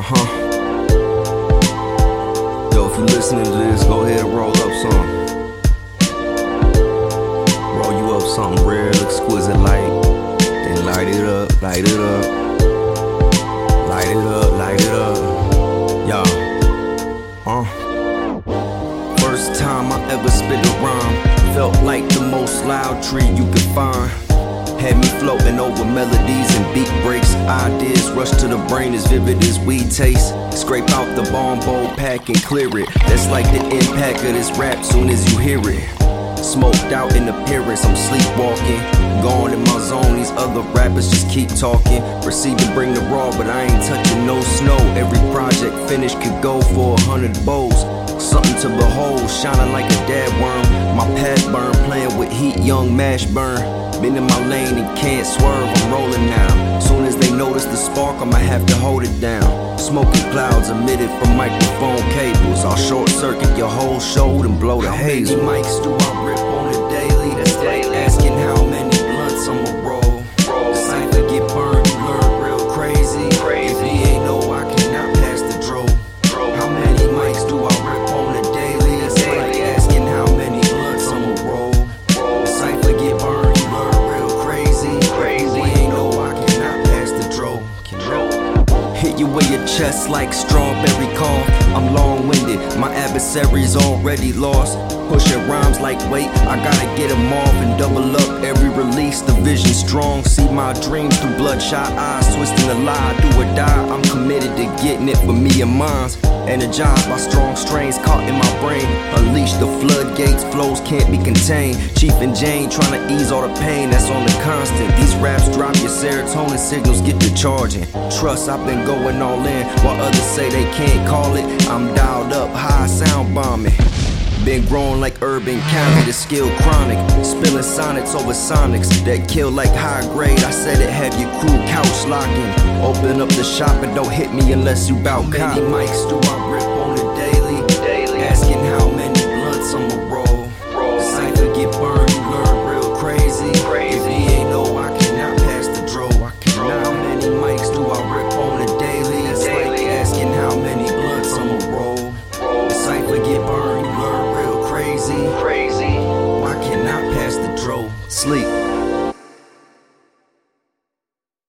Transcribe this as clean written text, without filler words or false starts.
Yo, if you listening to this, go ahead and roll up some. Roll you up something real exquisite light. Then light it up, light it up. Light it up, light it up. Y'all. First time I ever spit a rhyme. Felt like the most loud tree you could find. Had me floating over melodies and beat breaks. Ideas rush to the brain as vivid as weed taste. Scrape out the bomb bowl pack and clear it. That's like the impact of this rap soon as you hear it. Smoked out in appearance, I'm sleepwalking. Gone in my zone, these other rappers just keep talking. Proceed to bring the raw, but I ain't touching no snow. Every project finished could go for 100 bows. Something to behold, shining like a dead worm. My pad burn, playing with heat, young mash burn. Been in my lane and can't swerve, I'm rolling now. Soon as they notice the spark, I'ma have to hold it down. Smoking clouds emitted from microphone cables. I'll short circuit your whole show and blow the haze. How many mics do I rip on a daily? That's like asking how many blunts I'ma roll. The cypher get burned, you learn real crazy. If he ain't know, I cannot pass the dro. How many mics do I rip on a daily? It's like asking how many blunts I'ma roll. The cypher get burned, you learn real crazy. If he ain't know, I cannot pass the dro. Hit you with your chest like strawberry cough. I'm long-winded, my adversary's already lost. Pushing rhymes like weight, I gotta get them off and double up every release. The vision strong, see my dreams through bloodshot eyes. Twisting the lie, do or die, I'm committed to getting it for me and mines. Energized by strong strains caught in my brain. Unleash the floodgates, flows can't be contained. Chief and Jane trying to ease all the pain that's on the constant. These raps drop your serotonin signals, get to charging. Trust, I've been going all in, while others say they can't call it. I'm dialed up, high sound bombing. Been growing like urban county, the skill chronic. Spilling sonnets over sonics that kill like high grade. I said it, have your crew couch locking. Open up the shop and don't hit me unless you bout cop. How many mics do I rip